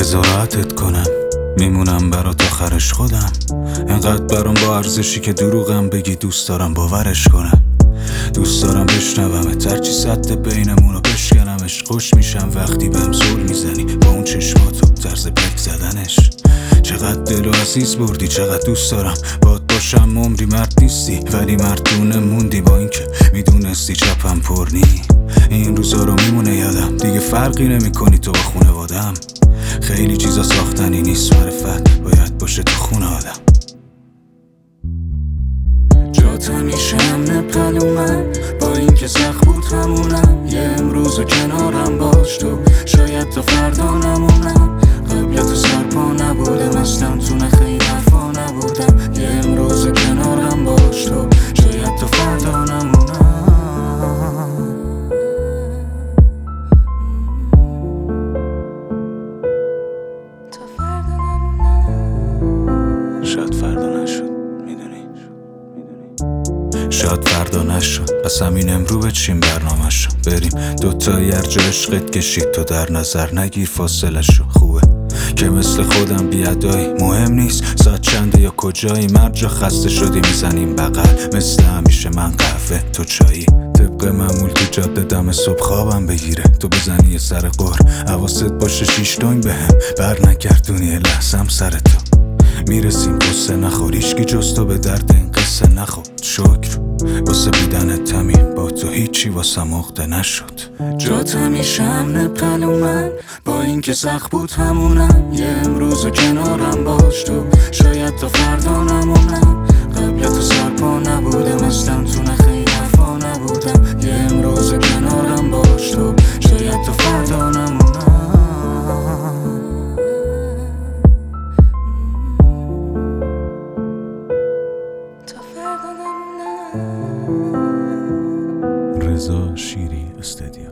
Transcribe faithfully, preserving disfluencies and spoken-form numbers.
قضاوتت کنم، میمونم برات آخرش خودم. انقدر برام با ارزشی که دروغم بگی دوست دارم باورش کنم. دوست دارم بشنومت، هرچی سطح بینمونو بشکنمش. خوش میشم وقتی بهم زل میزنی با اون چشماتو، طرز پک زدنش. چقدر دل و عزیز بردی، چقدر دوست دارم باد باشم عمری. مرد نیستی ولی مردونه موندی، با اینکه میدونستی چپم پر نی. این روزا رو میمونه یادم، دیگه فرقی نمی کنی تو با خونوادم. خیلی چیزا ساختنی نیست، معرفت باید باشه تو خونه آدم. جات همیشه امن قلومم، با اینکه سخت بود همونم. یه امروز کنارم باش تو، شاید تا فردا نمونم. قبل تو سرپا نبودم، اصلا تو خیلی حرفا نبودم. یه امروز کنارم باش تو، شاید تا فردا نمونم. شاید فردا نشد، میدونی شاید فردا نشد، پس همین امرو بچیم برنامه شو. بریم دوتایی هر جا عشقت کشید تو در نظر نگیر فاصله شو. خوبه که مثل خودم بیادایی، مهم نیست ساعت چنده یا کجایی. مرد جا خسته شدی میزنیم بغل، مثل همیشه من قهوه تو چایی. طبق معمول تو جاده دم صبح خوابم بگیره، تو بزنی یه سر قر. حواست باشه شیش تنگ بهم بر نگردونی لحظم سر تو. میرسیم قصه نخور، هیچکی جز تو به درد این قصه نخور. شکر واسه بیدن تمیم، با تو هیچی واسه عقده نشد. جات همیشه امن قلومم، با اینکه سخت بود همونم. یه امروز کنارم باش تو، شاید تا فردا نمونم. قبل تو سرپا نبودم، اصلا تو خیلی حرفا نبودم. یه امروز کنارم باش تو، شاید تا فردا نمونم. رضا شیری استدیو.